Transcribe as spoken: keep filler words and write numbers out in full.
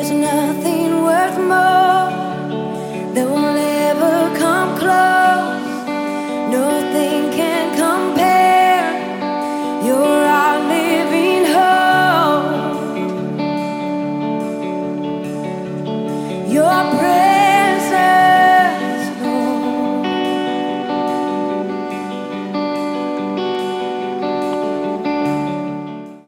There's nothing worth more that will ever come close. Nothing can